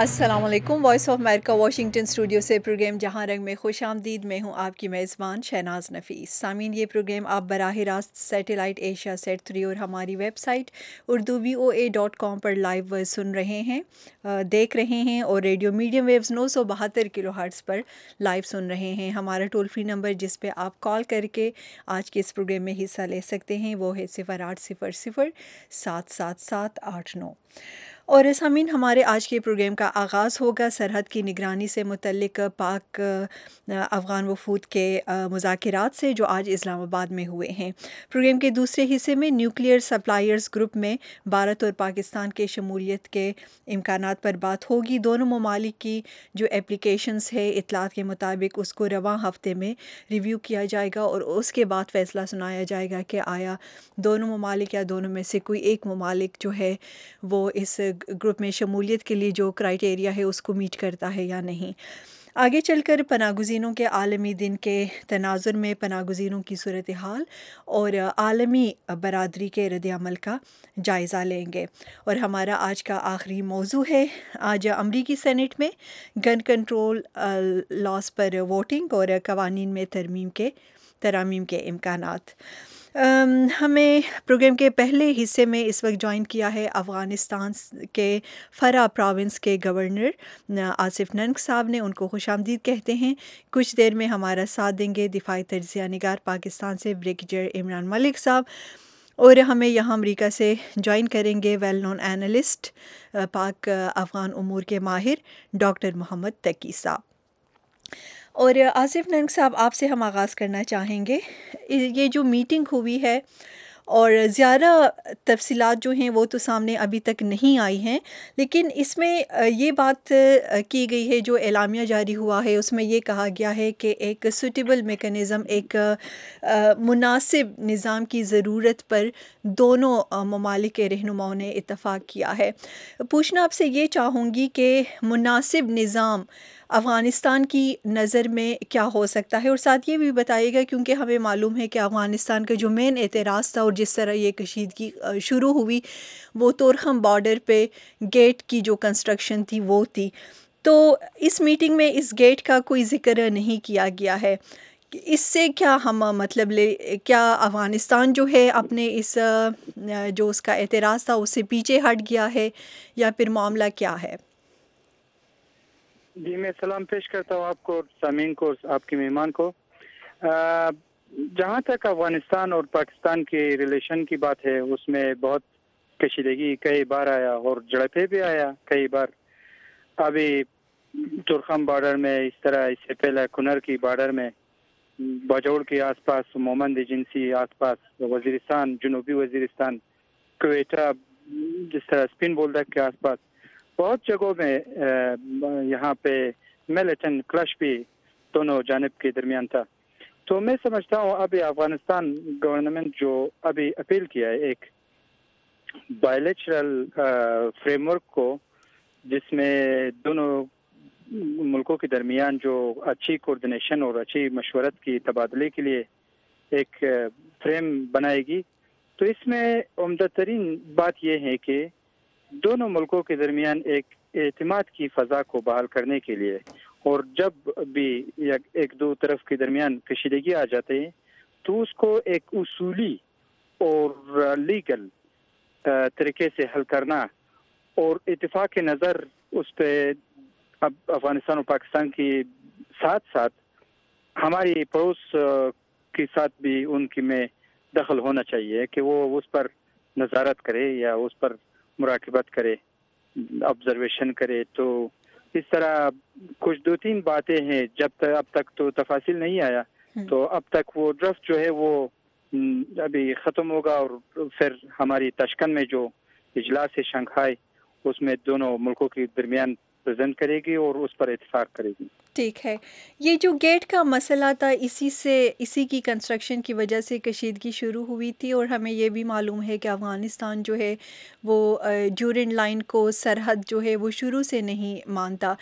अस्सलाम वालेकुम। Voice of America Washington studio से प्रोग्राम जहां रंग में खुश आमदीद। मैं हूं आपकी मेज़बान शहनाज नफ़ीस। सामीन, ये प्रोग्राम आप बराह रास्त सैटेलाइट एशिया सेट 3 और हमारी वेबसाइट urduvoa.com पर लाइव सुन रहे हैं, देख रहे हैं, और रेडियो मीडियम वेव्स 972 किलोहर्ट्ज़ पर लाइव सुन रहे हैं। हमारा टोल फ्री नंबर जिस पे आप कॉल करके आज के इस प्रोग्राम में हिस्सा ले सकते हैं वो है 0800-777-89। और सामीन, हमारे आज के प्रोग्राम का आगाज़ होगा सरहद की निगरानी से मुतल्लिक पाक अफ़गान वफूद के मुज़ाकरात से जो आज इस्लामाबाद में हुए हैं। प्रोग्राम के दूसरे हिस्से में न्यूक्लियर सप्लायर्स ग्रुप में भारत और पाकिस्तान के शमूलियत के इम्कानात पर बात होगी। दोनों ममालिक की जो एप्लीकेशंस है इतलात के मुताबिक उसको रवां हफ्ते में रिव्यू किया जाएगा और उसके बाद फ़ैसला सुनाया जाएगा कि आया दोनों ममालिक या दोनों में से कोई एक ममालिक जो है वो इस ग्रुप में शमूलियत के लिए जो क्राइटेरिया है उसको मीट करता है या नहीं। आगे चलकर पनागुज़ीनों के आलमी दिन के तनाज़ुर में पनागुज़ीनों की सूरत हाल और आलमी बरादरी के रद्द-ए-अमल का जायज़ा लेंगे। और हमारा आज का आखिरी मौज़ू है, आज अमरीकी सेनेट में गन कंट्रोल लॉस पर वोटिंग और कवानीन में तरामीम के इम्कानात। हमें प्रोग्राम के पहले हिस्से में इस वक्त ज्वाइन किया है अफ़गानिस्तान के फ़रा प्रोविंस के गवर्नर आसिफ नंग साहब ने। उनको खुशामदीद कहते हैं। कुछ देर में हमारा साथ देंगे दिफाई तज्ज़िया निगार पाकिस्तान से ब्रिगेडियर इमरान मलिक साहब, और हमें यहाँ अमेरिका से ज्वाइन करेंगे वेल नोन एनालिस्ट पाक अफ़गान उमूर के माहिर डॉक्टर मोहम्मद तकी साहब। और आसिफ नंग साहब, आपसे हम आगाज़ करना चाहेंगे। ये जो मीटिंग हुई है और ज़्यादा तफसीलात जो हैं वो तो सामने अभी तक नहीं आई हैं, लेकिन इसमें ये बात की गई है, जो एलामिया जारी हुआ है उसमें ये कहा गया है कि एक सूटेबल मेकनिज़म, एक मुनासिब निज़ाम की ज़रूरत पर दोनों ममालिक के रहनुमाओं ने इत्तफ़ाक़ किया है। पूछना आपसे ये चाहूँगी कि मुनासिब निज़ाम अफ़गानिस्तान की नज़र में क्या हो सकता है, और साथ ये भी बताइएगा क्योंकि हमें मालूम है कि अफ़गानिस्तान का जो मेन एतराज़ था और जिस तरह ये कशीदगी शुरू हुई वो तोरखम बॉर्डर पे गेट की जो कंस्ट्रक्शन थी वो थी। तो इस मीटिंग में इस गेट का कोई ज़िक्र नहीं किया गया है। इससे क्या हम मतलब क्या अफ़गानिस्तान जो है अपने इस जो उसका एतराज़ था उससे पीछे हट गया है या फिर मामला क्या है? जी, मैं सलाम पेश करता हूँ आपको और सामीन को, आपके मेहमान को। जहाँ तक अफ़गानिस्तान और पाकिस्तान के रिलेशन की बात है उसमें बहुत कशीदगी कई बार आया और झड़पें भी आया कई बार। अभी तुरखम बॉर्डर में इस तरह, इससे पहले कुनर की बॉर्डर में बाजौड़ के आसपास, मोमंद एजेंसी आसपास, वजीरिस्तान, जनूबी वजीरिस्तान, क्वेटा, जिस तरह स्पिन बोल्डर के आसपास बहुत जगहों में यहाँ पे मिलिटेंट क्लश भी दोनों जानिब के दरमियान था। तो मैं समझता हूँ अभी अफगानिस्तान गवर्नमेंट जो अभी अपील किया है एक बायलैटरल फ्रेमवर्क को, जिसमें दोनों मुल्कों के दरमियान जो अच्छी कोऑर्डिनेशन और अच्छी मशवरत की तबादले के लिए एक फ्रेम बनाएगी। तो इसमें उम्दतरीन बात यह है कि दोनों मुल्कों के दरमियान एक एतमाद की फ़ज़ा को बहाल करने के लिए, और जब भी एक दो तरफ के दरमियान कशीदगी आ जाते हैं तो उसको एक उसूली और लीगल तरीके से हल करना और इत्तेफाक नज़र उस पर अब अफ़गानिस्तान और पाकिस्तान के साथ साथ हमारी पड़ोस के साथ भी उनकी में दखल होना चाहिए कि वो उस पर नज़ारत करे या उस पर मुराकबत करे, ऑब्जर्वेशन करे। तो इस तरह कुछ दो तीन बातें हैं, जब तक अब तक तो तफासिल नहीं आया, तो अब तक वो ड्राफ्ट जो है वो अभी ख़त्म होगा और फिर हमारी ताशकंद में जो इजलास है शंघाई, उसमें दोनों मुल्कों के दरमियान प्रेजेंट करेगी और उस पर इत्तेफाक करेगी। ठीक है। ये जो गेट का मसला था इसी की कंस्ट्रक्शन की वजह से कशीदगी शुरू हुई थी, और हमें ये भी मालूम है कि अफ़गानिस्तान जो है वो ड्यूरेंट लाइन को, सरहद जो है वो शुरू से नहीं मानता।